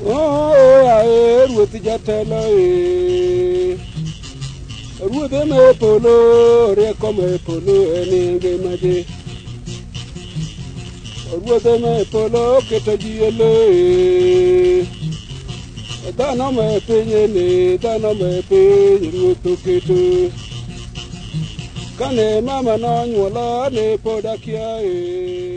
Oh, I with the Jatella. Rude me polo, recome polo, and in game. Rude me polo, get a GLA. Dana me penny, Dana me pay, you took it. Cane mama non wala ne podakia.